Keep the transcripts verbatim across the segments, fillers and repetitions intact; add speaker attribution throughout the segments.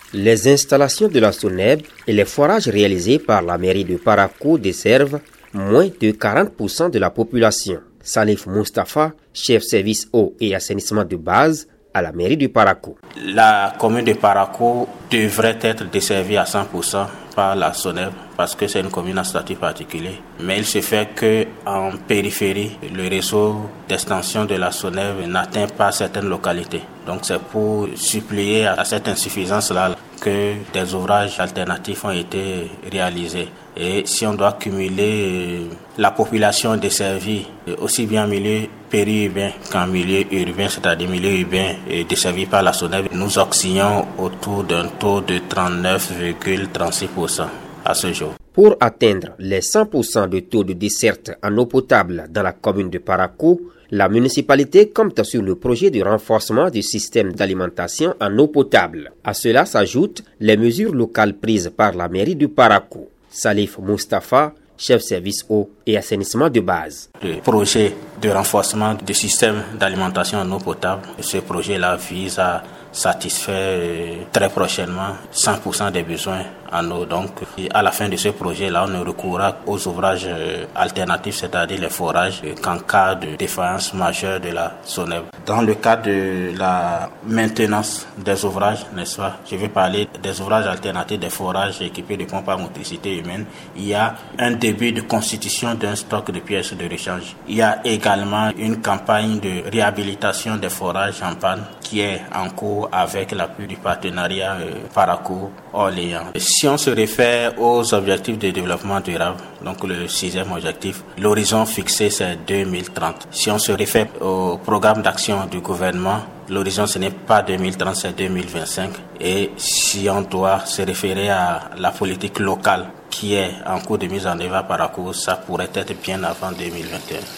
Speaker 1: Les installations de la SONEB et les forages réalisés par la mairie de Parakou desservent moins de quarante pour cent de la population. Salif Mustafa, chef service eau et assainissement de base à la mairie de Parakou.
Speaker 2: La commune de Parakou devrait être desservie à cent pour cent par la SONEB parce que c'est une commune à statut particulier. Mais il se fait qu'en périphérie, le réseau d'extension de la SONEB n'atteint pas certaines localités. Donc c'est pour suppléer à cette insuffisance-là que des ouvrages alternatifs ont été réalisés. Et si on doit cumuler la population desservie, aussi bien en milieu périurbain qu'en milieu urbain, c'est-à-dire milieu urbain desservi par la SONEB, nous oscillons autour d'un taux de trente-neuf virgule trente-six pour cent à ce jour.
Speaker 1: Pour atteindre les cent pour cent de taux de desserte en eau potable dans la commune de Parakou, la municipalité compte sur le projet de renforcement du système d'alimentation en eau potable. À cela s'ajoutent les mesures locales prises par la mairie de Parakou. Salif Mustafa, chef service eau et assainissement de base.
Speaker 2: Le projet de renforcement du système d'alimentation en eau potable, ce projet-là vise à satisfaire très prochainement cent pour cent des besoins en eau. Donc, à la fin de ce projet-là, on ne recourra aux ouvrages alternatifs, c'est-à-dire les forages, qu'en cas de défaillance majeure de la SONEB. Dans le cas de la maintenance des ouvrages, n'est-ce pas, je vais parler des ouvrages alternatifs, des forages équipés de pompes à motricité humaine. Il y a un début de constitution d'un stock de pièces de rechange. Il y a également une campagne de réhabilitation des forages en panne qui est en cours avec l'appui du partenariat euh, Parakou-Orléans. Si on se réfère aux objectifs de développement durable, donc le sixième objectif, l'horizon fixé c'est deux mille trente. Si on se réfère au programme d'action du gouvernement, l'horizon ce n'est pas deux mille trente, c'est deux mille vingt-cinq. Et si on doit se référer à la politique locale qui est en cours de mise en œuvre à Parakou, ça pourrait être bien avant deux mille vingt et un.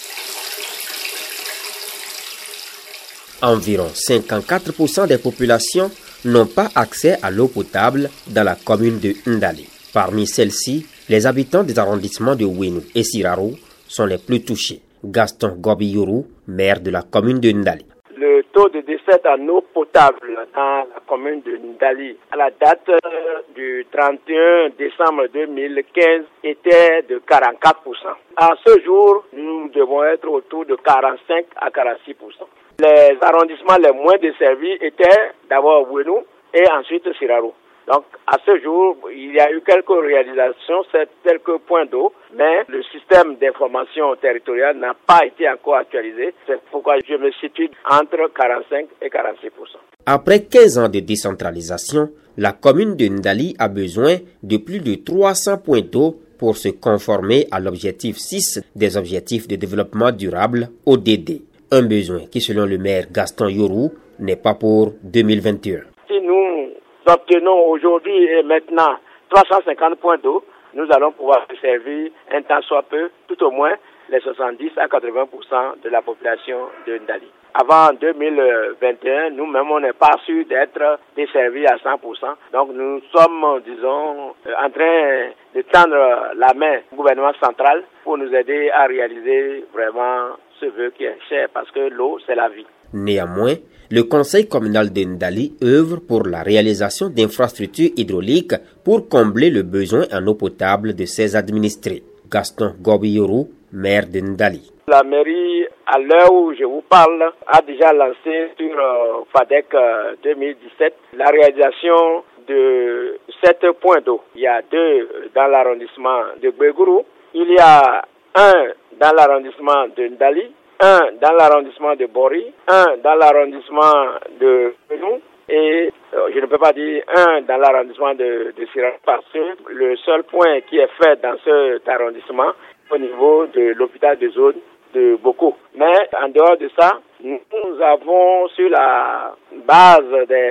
Speaker 1: Environ cinquante-quatre pour cent des populations n'ont pas accès à l'eau potable dans la commune de Ndali. Parmi celles-ci, les habitants des arrondissements de Ouénou et Siraro sont les plus touchés. Gaston Gobiyourou, maire de la commune de Ndali.
Speaker 3: Le taux de décès en eau potable dans la commune de Ndali à la date du trente et un décembre deux mille quinze était de quarante-quatre pour cent. À ce jour, nous devons être autour de quarante-cinq à quarante-six pour cent. Les arrondissements les moins desservis étaient d'abord Ouénou et ensuite Siraro. Donc, à ce jour, il y a eu quelques réalisations, quelques points d'eau, mais le système d'information territoriale n'a pas été encore actualisé. C'est pourquoi je me situe entre quarante-cinq et quarante-six pour cent.
Speaker 1: Après quinze ans de décentralisation, la commune de Ndali a besoin de plus de trois cents points d'eau pour se conformer à l'objectif six des objectifs de développement durable O D D. Un besoin qui, selon le maire Gaston Yorou, n'est pas pour deux mille vingt et un.
Speaker 3: Si nous obtenons aujourd'hui et maintenant trois cent cinquante points d'eau, nous allons pouvoir servir un temps soit peu, tout au moins les soixante-dix à quatre-vingts pour cent de la population de Ndali. Avant deux mille vingt et un, nous-mêmes, on n'est pas sûr d'être desservis à cent pour cent. Donc nous sommes, disons, en train de tendre la main au gouvernement central pour nous aider à réaliser vraiment ce vœu qui est cher, parce que l'eau, c'est la vie.
Speaker 1: Néanmoins, le conseil communal de Ndali œuvre pour la réalisation d'infrastructures hydrauliques pour combler le besoin en eau potable de ses administrés. Gaston Gobiyourou, maire de Ndali.
Speaker 3: La mairie, à l'heure où je vous parle, a déjà lancé sur euh, FADEC euh, deux mille dix-sept la réalisation de sept points d'eau. Il y a deux dans l'arrondissement de Gbegourou, il y a un dans l'arrondissement de Ndali, un dans l'arrondissement de Bori, un dans l'arrondissement de Benou et euh, je ne peux pas dire un dans l'arrondissement de, de Siraro parce que le seul point qui est fait dans cet arrondissement au niveau de l'hôpital de zone de Boko. Mais en dehors de ça, nous avons sur la base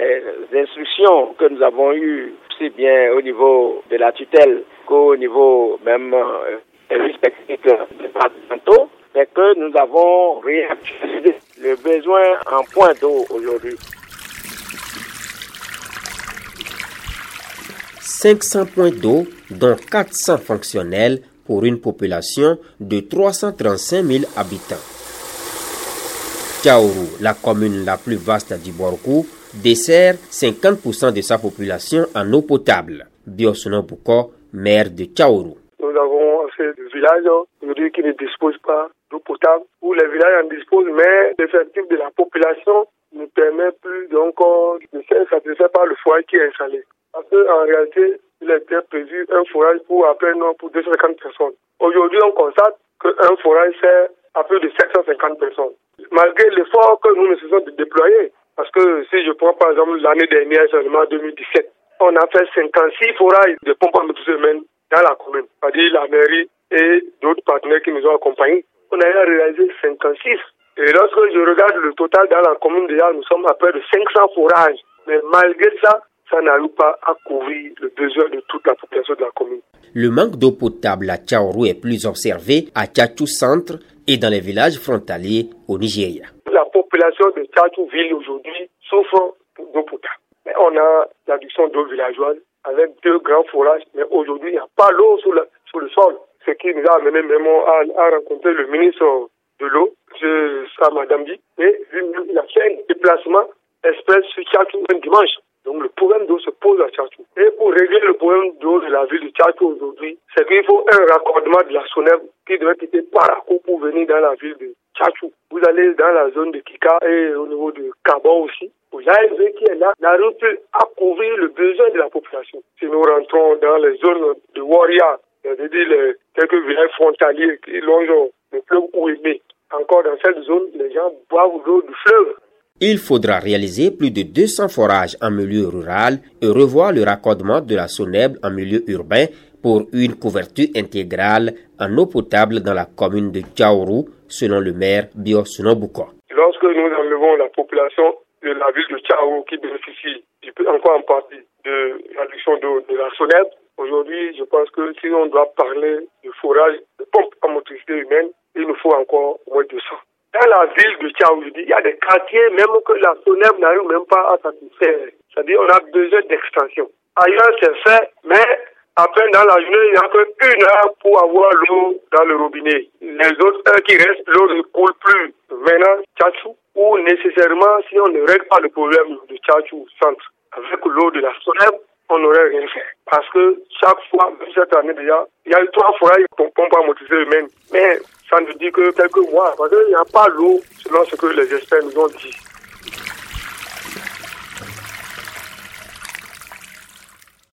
Speaker 3: des instructions que nous avons eues, aussi bien au niveau de la tutelle qu'au niveau même euh, respectif départementaux, c'est que nous avons réactualisé le besoin en point d'eau aujourd'hui.
Speaker 1: cinq cents points d'eau, dont quatre cents fonctionnels pour une population de trois cent trente-cinq mille habitants. Tchaourou, la commune la plus vaste du Borkou, dessert cinquante pour cent de sa population en eau potable. Biosuno Bouko, maire de Tchaourou.
Speaker 4: Nous avons assez de villages aujourd'hui qui ne disposent pas d'eau potable, où les villages en disposent, mais l'effectif de la population ne permet plus donc de se satisfaire par le forage qui est installé. Parce qu'en réalité, il était prévu un forage pour à peine pour deux cent cinquante personnes. Aujourd'hui, on constate qu'un forage sert à plus de sept cent cinquante personnes. Malgré l'effort que nous nous faisons de déployer, parce que si je prends par exemple l'année dernière, seulement deux mille dix-sept, on a fait cinquante-six forages de pompes à motrices humaines dans la commune, c'est-à-dire la mairie et d'autres partenaires qui nous ont accompagnés. On a réalisé cinquante-six. Et lorsque je regarde le total dans la commune, déjà, nous sommes à près de cinq cents forages. Mais malgré ça, ça n'arrive pas à couvrir le besoin de toute la population de la commune.
Speaker 1: Le manque d'eau potable à Tchaourou est plus observé à Tchatchou Centre et dans les villages frontaliers au Nigeria.
Speaker 4: La population de Tchatchou Ville aujourd'hui souffre d'eau potable. Mais on a l'adduction d'eau villageoise avec deux grands forages, mais aujourd'hui il n'y a pas l'eau sur le, sur le sol. Ce qui nous a amené même à, à rencontrer le ministre de l'eau, à Madame Di, et lui-même il a fait un déplacement express sur Tchatchou un dimanche. Donc le problème d'eau se pose à Tchatchou. Et pour régler le problème d'eau de la ville de Tchatchou aujourd'hui, c'est qu'il faut un raccordement de la SONEB qui devrait quitter Parakou pour venir dans la ville de Tchatchou. Vous allez dans la zone de Kika et au niveau de Kabon aussi. L'A S V qui est là n'arrive plus à couvrir le besoin de la population. Si nous rentrons dans les zones de Waria, c'est-à-dire les quelques villages frontaliers qui longent le fleuve Ouémé, encore dans cette zone, les gens boivent l'eau du fleuve.
Speaker 1: Il faudra réaliser plus de deux cents forages en milieu rural et revoir le raccordement de la SONEB en milieu urbain pour une couverture intégrale en eau potable dans la commune de Tchaourou, selon le maire Biosuno Bouko.
Speaker 4: Lorsque nous enlevons la population de la ville de Tchaourou qui bénéficie encore en partie de la réduction d'eau de la SONEB, aujourd'hui, je pense que si on doit parler de forage de pompes à motricité humaine, il nous faut encore au moins deux cents. Dans la ville de Tchaourou, il y a des quartiers même que la SONEB n'arrive même pas à satisfaire. C'est-à-dire qu'on a besoin d'extension. Ailleurs, c'est fait, mais après, dans la journée, il n'y a qu'une heure pour avoir l'eau dans le robinet. Les autres heures qui restent, l'eau ne coule plus. Maintenant, Tchatchou, où nécessairement, si on ne règle pas le problème de Tchatchou Centre avec l'eau de la SONEB, on n'aurait rien fait. Parce que chaque fois, cette année déjà, il y a eu trois forages pour pompe à motricité humaine. Mais ça ne dit que quelques mois, parce qu'il n'y a pas l'eau selon ce que les experts nous ont dit.